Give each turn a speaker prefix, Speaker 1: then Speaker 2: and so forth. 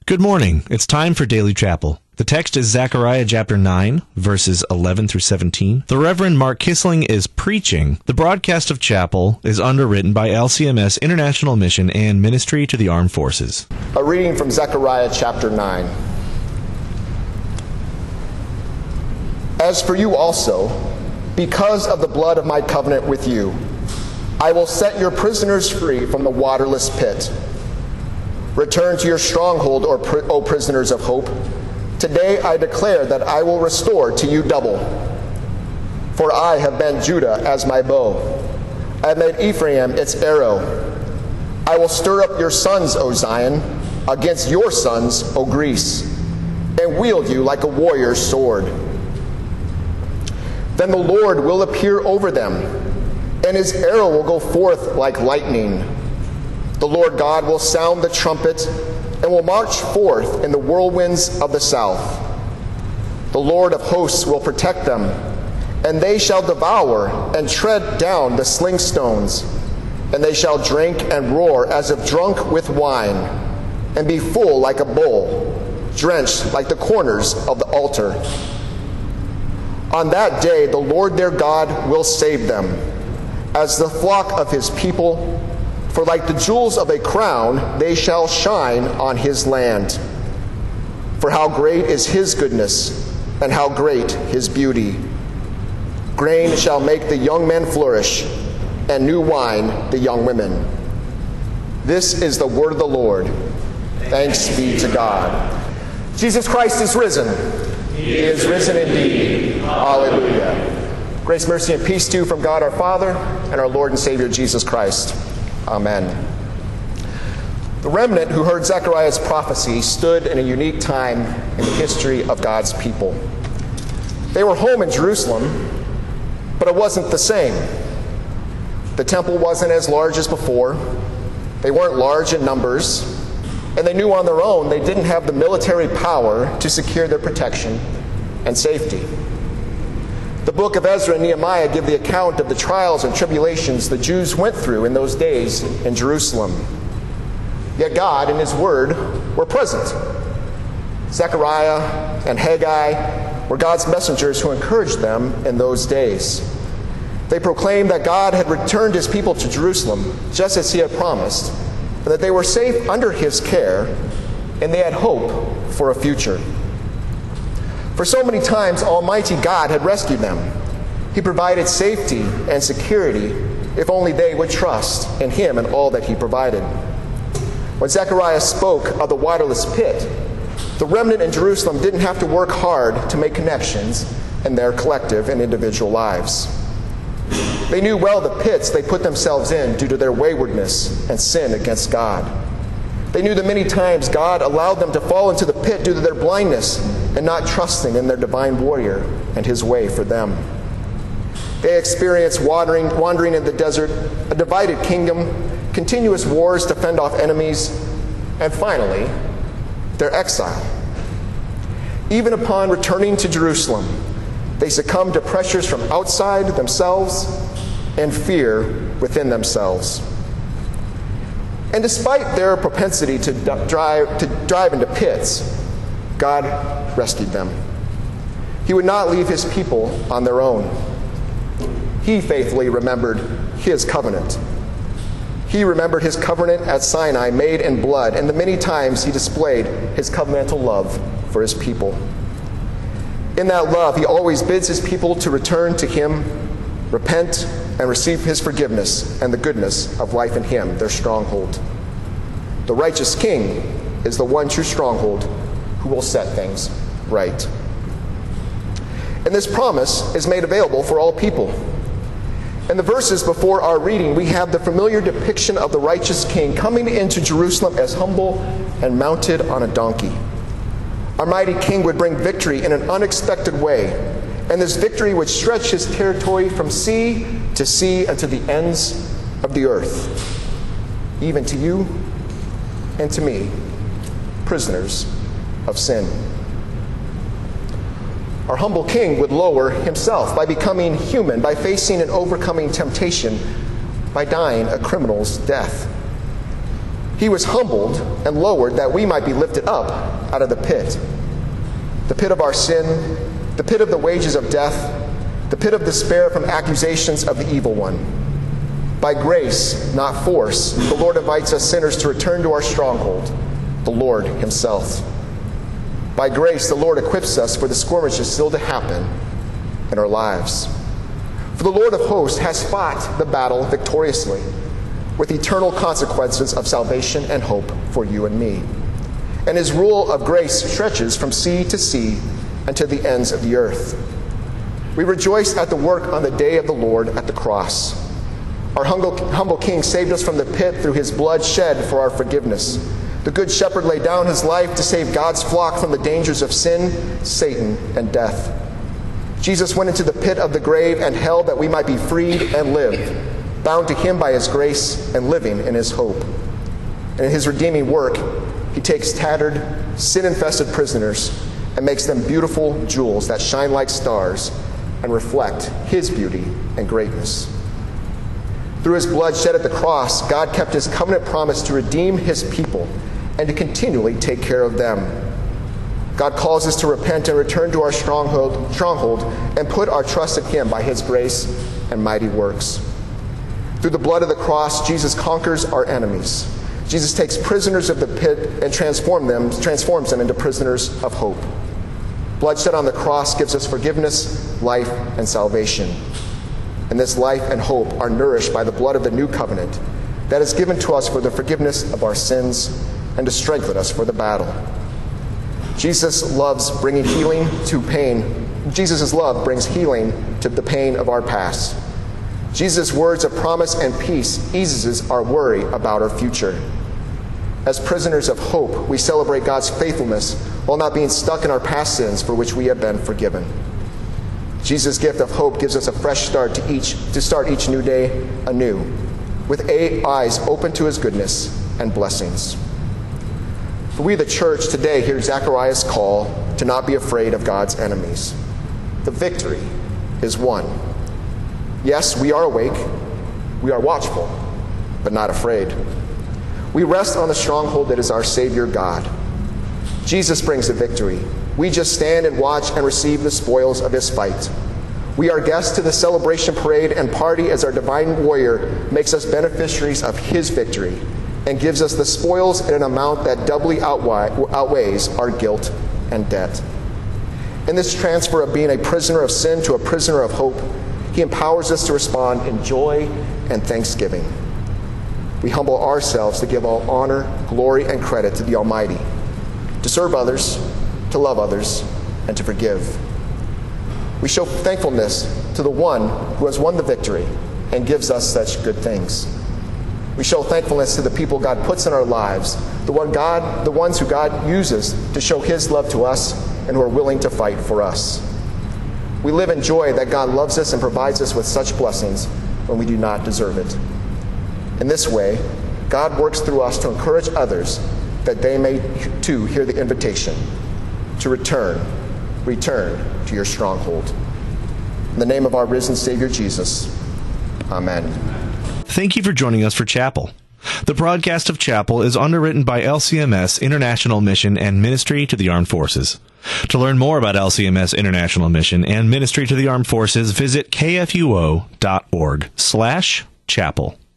Speaker 1: Good morning. It's time for Daily Chapel. The text is Zechariah chapter 9, verses 11 through 17. The Reverend Mark Kissling is preaching. The broadcast of chapel is underwritten by LCMS International Mission and Ministry to the Armed Forces.
Speaker 2: A reading from Zechariah chapter 9. As for you also, because of the blood of my covenant with you, I will set your prisoners free from the waterless pit. Return to your stronghold, O prisoners of hope. Today I declare that I will restore to you double. For I have bent Judah as my bow. I have made Ephraim its arrow. I will stir up your sons, O Zion, against your sons, O Greece, and wield you like a warrior's sword. Then the Lord will appear over them, and his arrow will go forth like lightning. The Lord God will sound the trumpet and will march forth in the whirlwinds of the south. The Lord of hosts will protect them, and they shall devour and tread down the sling stones, and they shall drink and roar as if drunk with wine, and be full like a bowl, drenched like the corners of the altar. On that day the Lord their God will save them, as the flock of his people. For like the jewels of a crown, they shall shine on his land. For how great is his goodness, and how great his beauty. Grain shall make the young men flourish, and new wine the young women. This is the word of the Lord. Thanks be to God. Jesus Christ is risen. He is risen indeed. Hallelujah. Grace, mercy, and peace to you from God our Father and our Lord and Savior Jesus Christ. Amen. The remnant who heard Zechariah's prophecy stood in a unique time in the history of God's people. They were home in Jerusalem, but it wasn't the same. The temple wasn't as large as before. They weren't large in numbers, and they knew on their own they didn't have the military power to secure their protection and safety. The book of Ezra and Nehemiah give the account of the trials and tribulations the Jews went through in those days in Jerusalem. Yet God and his word were present. Zechariah and Haggai were God's messengers who encouraged them in those days. They proclaimed that God had returned his people to Jerusalem just as he had promised, and that they were safe under his care, and they had hope for a future. For so many times, Almighty God had rescued them. He provided safety and security if only they would trust in him and all that he provided. When Zechariah spoke of the waterless pit, the remnant in Jerusalem didn't have to work hard to make connections in their collective and individual lives. They knew well the pits they put themselves in due to their waywardness and sin against God. They knew that many times God allowed them to fall into the pit due to their blindness and not trusting in their divine warrior and his way for them. They experienced wandering in the desert, a divided kingdom, continuous wars to fend off enemies, and finally, their exile. Even upon returning to Jerusalem, they succumbed to pressures from outside themselves and fear within themselves. And despite their propensity to drive into pits, God rescued them. He would not leave his people on their own. He faithfully remembered his covenant. He remembered his covenant at Sinai made in blood, and the many times he displayed his covenantal love for his people. In that love, he always bids his people to return to him, repent, and receive his forgiveness and the goodness of life in him, their stronghold. The righteous king is the one true stronghold who will set things right. And this promise is made available for all people. In the verses before our reading, we have the familiar depiction of the righteous king coming into Jerusalem as humble and mounted on a donkey. Our mighty king would bring victory in an unexpected way, and this victory would stretch his territory from sea to sea and to the ends of the earth, even to you and to me, prisoners of sin. Our humble king would lower himself by becoming human, by facing and overcoming temptation, by dying a criminal's death. He was humbled and lowered that we might be lifted up out of the pit of our sin, the pit of the wages of death, the pit of despair from accusations of the evil one. By grace, not force, the Lord invites us sinners to return to our stronghold, the Lord himself. By grace, the Lord equips us for the skirmishes still to happen in our lives. For the Lord of hosts has fought the battle victoriously, with eternal consequences of salvation and hope for you and me. And his rule of grace stretches from sea to sea and to the ends of the earth. We rejoice at the work on the day of the Lord at the cross. Our humble King saved us from the pit through his blood shed for our forgiveness. The Good Shepherd laid down his life to save God's flock from the dangers of sin, Satan, and death. Jesus went into the pit of the grave and hell that we might be freed and live, bound to him by his grace and living in his hope. And in his redeeming work, he takes tattered, sin-infested prisoners and makes them beautiful jewels that shine like stars and reflect his beauty and greatness. Through his blood shed at the cross, God kept his covenant promise to redeem his people and to continually take care of them. God calls us to repent and return to our stronghold and put our trust in him by his grace and mighty works. Through the blood of the cross, Jesus conquers our enemies. Jesus takes prisoners of the pit and transforms them into prisoners of hope. Blood shed on the cross gives us forgiveness, life, and salvation. And this life and hope are nourished by the blood of the new covenant that is given to us for the forgiveness of our sins and to strengthen us for the battle. Jesus' love brings healing to the pain of our past. Jesus' words of promise and peace eases our worry about our future. As prisoners of hope, we celebrate God's faithfulness while not being stuck in our past sins for which we have been forgiven. Jesus' gift of hope gives us a fresh start to start each new day anew, with eyes open to his goodness and blessings. For we, the church, today hear Zechariah's call to not be afraid of God's enemies. The victory is won. Yes, we are awake, we are watchful, but not afraid. We rest on the stronghold that is our Savior God. Jesus brings the victory. We just stand and watch and receive the spoils of his fight. We are guests to the celebration parade and party as our divine warrior makes us beneficiaries of his victory and gives us the spoils in an amount that doubly outweighs our guilt and debt. In this transfer of being a prisoner of sin to a prisoner of hope, he empowers us to respond in joy and thanksgiving. We humble ourselves to give all honor, glory, and credit to the Almighty, to serve others, to love others, and to forgive. We show thankfulness to the one who has won the victory and gives us such good things. We show thankfulness to the people God puts in our lives, the ones who God uses to show his love to us and who are willing to fight for us. We live in joy that God loves us and provides us with such blessings when we do not deserve it. In this way, God works through us to encourage others that they may too hear the invitation to return to your stronghold. In the name of our risen Savior Jesus, amen.
Speaker 1: Thank you for joining us for Chapel. The broadcast of Chapel is underwritten by LCMS International Mission and Ministry to the Armed Forces. To learn more about LCMS International Mission and Ministry to the Armed Forces, visit kfuo.org/chapel.